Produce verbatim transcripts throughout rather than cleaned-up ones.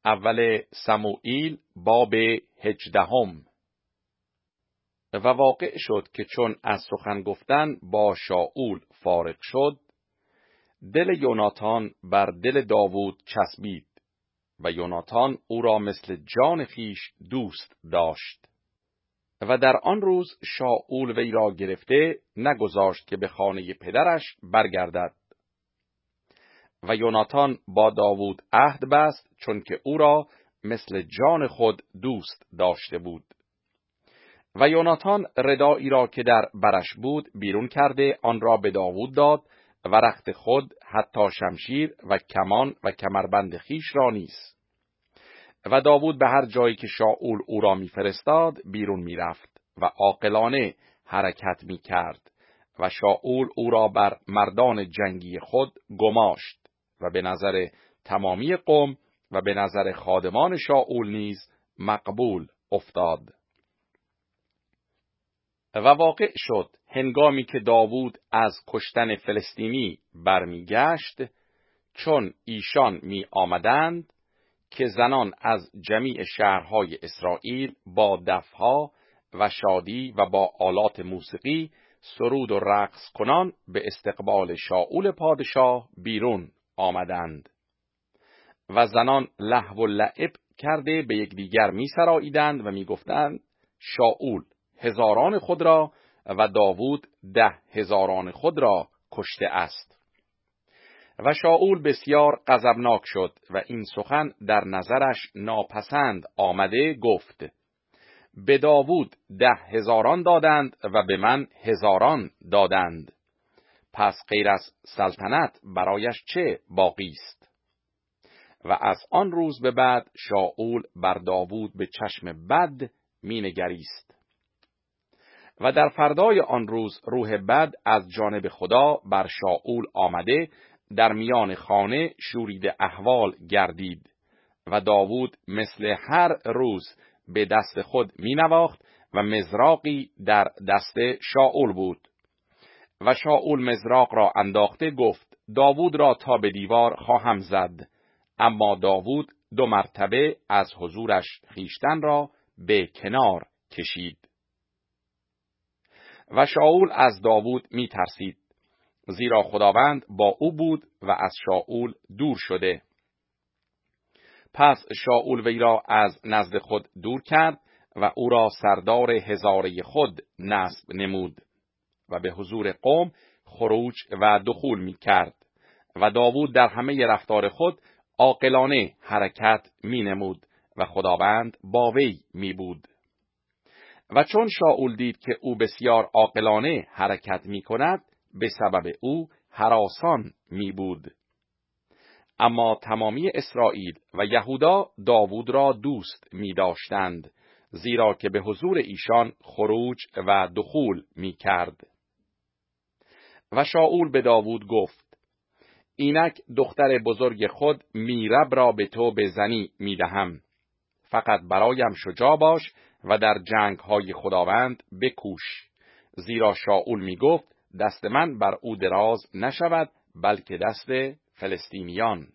اول سموئیل باب هجدهم. و واقع شد که چون از سخن گفتن با شاول فارغ شد، دل یوناتان بر دل داوود چسبید و یوناتان او را مثل جان خویش دوست داشت. و در آن روز شاول وی را گرفته نگذاشت که به خانه پدرش برگردد. و یوناتان با داوود عهد بست، چون که او را مثل جان خود دوست داشته بود. و یوناتان ردایی را که در برش بود بیرون کرده آن را به داوود داد و رخت خود حتی شمشیر و کمان و کمربند خیش را نیز. و داوود به هر جایی که شاول او را میفرستاد بیرون میرفت و عاقلانه حرکت میکرد و شاول او را بر مردان جنگی خود گماشت و به نظر تمامی قوم و به نظر خادمان شاول نیز مقبول افتاد. و واقع شد هنگامی که داوود از کشتن فلسطینی برمیگشت، چون ایشان می آمدند که زنان از جمیع شهرهای اسرائیل با دفها و شادی و با آلات موسیقی سرود و رقص کنان به استقبال شاول پادشاه بیرون آمدند. و زنان لهو و لعب کرده به یکدیگر می سراییدند و می گفتند شاول هزاران خود را و داوود ده هزاران خود را کشته است. و شاول بسیار غضبناک شد و این سخن در نظرش ناپسند آمده گفت: به داوود ده هزاران دادند و به من هزاران دادند، پس غیر از سلطنت برایش چه باقی است؟ و از آن روز به بعد شاول بر داوود به چشم بد می نگریست. و در فردای آن روز روح بد از جانب خدا بر شاول آمده در میان خانه شورید احوال گردید و داوود مثل هر روز به دست خود می نواخت و مزراقی در دست شاول بود. و شاول مزراق را انداخته گفت: داوود را تا به دیوار خواهم زد. اما داوود دو مرتبه از حضورش خیشتن را به کنار کشید. و شاول از داوود می ترسید، زیرا خداوند با او بود و از شاول دور شده. پس شاول وی را از نزد خود دور کرد و او را سردار هزاره خود نصب نمود و به حضور قوم خروج و دخول می کرد. و داوود در همه رفتار خود عاقلانه حرکت می نمود و خداوند با وی می بود. و چون شاول دید که او بسیار عاقلانه حرکت می کند، به سبب او هراسان می بود. اما تمامی اسرائیل و یهودا داوود را دوست می داشتند، زیرا که به حضور ایشان خروج و دخول می کرد. و شاول به داوود گفت: اینک دختر بزرگ خود میرب را به تو به زنی می دهم. فقط برایم شجاع باش و در جنگ های خداوند بکوش، زیرا شاول می گفت دست من بر او دراز نشود، بلکه دست فلسطینیان.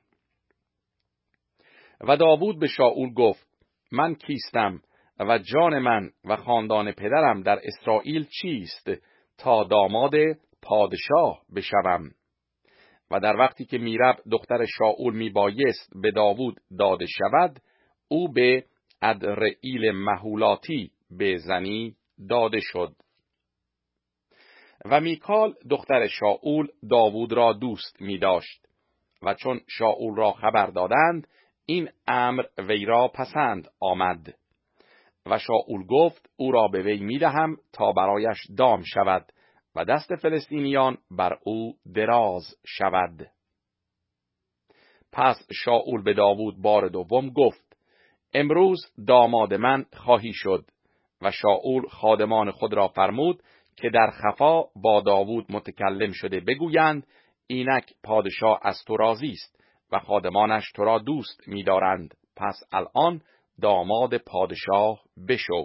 و داوود به شاول گفت: من کیستم و جان من و خاندان پدرم در اسرائیل چیست تا داماد پادشاه بشوم؟ و در وقتی که میرب دختر شاول می بایست به داوود داده شود، او به ادرعیل مهولاتی به زنی داده شد. و میکال دختر شاول داوود را دوست می داشت و چون شاول را خبر دادند این امر وی را پسند آمد. و شاول گفت او را به وی می دهم تا برایش دام شود و دست فلسطینیان بر او دراز شود. پس شاول به داوود بار دوم گفت: امروز داماد من خواهی شد. و شاول خادمان خود را فرمود که در خفا با داوود متکلم شده بگویند اینک پادشاه از تو راضی است و خادمانش تو را دوست می‌دارند، پس الان داماد پادشاه بشو.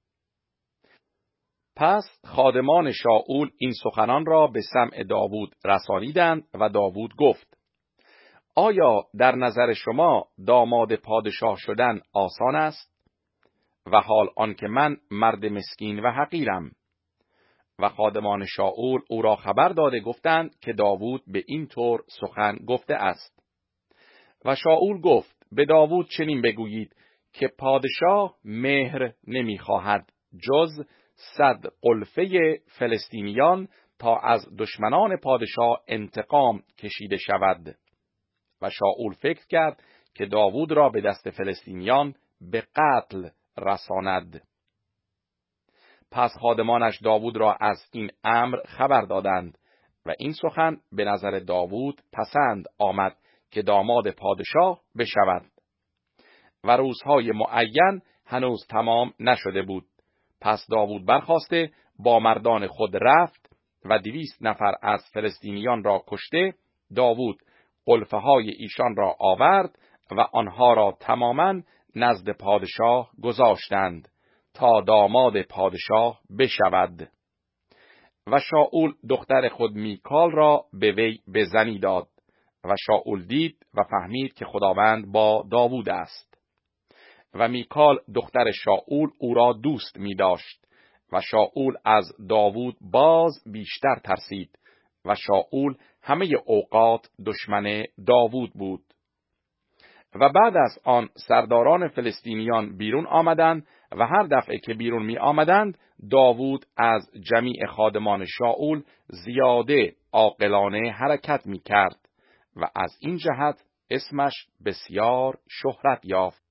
پس خادمان شاول این سخنان را به سمع داوود رسانیدند و داوود گفت: آیا در نظر شما داماد پادشاه شدن آسان است؟ و حال آنکه من مرد مسکین و حقیرم. و خادمان شاول او را خبر داده گفتند که داوود به این طور سخن گفته است. و شاول گفت به داوود چنین بگویید که پادشاه مهر نمیخواهد جز صد قلفه فلسطینیان تا از دشمنان پادشاه انتقام کشیده شود. و شاول فکر کرد که داوود را به دست فلسطینیان به قتل رساند. پس خادمانش داوود را از این امر خبر دادند و این سخن به نظر داوود پسند آمد که داماد پادشاه بشود. و روزهای معین هنوز تمام نشده بود. پس داوود برخاسته با مردان خود رفت و دویست نفر از فلسطینیان را کشته داوود قلفه های ایشان را آورد و آنها را تماما نزد پادشاه گذاشتند تا داماد پادشاه بشود. و شاول دختر خود میکال را به وی به زنی داد و شاول دید و فهمید که خداوند با داوود است. و میکال دختر شاول او را دوست می داشت و شاول از داوود باز بیشتر ترسید و شاول همه اوقات دشمن داوود بود. و بعد از آن سرداران فلسطینیان بیرون آمدند و هر دفعه که بیرون می آمدند داوود از جمیع خادمان شاول زیاده عاقلانه حرکت می کرد و از این جهت اسمش بسیار شهرت یافت.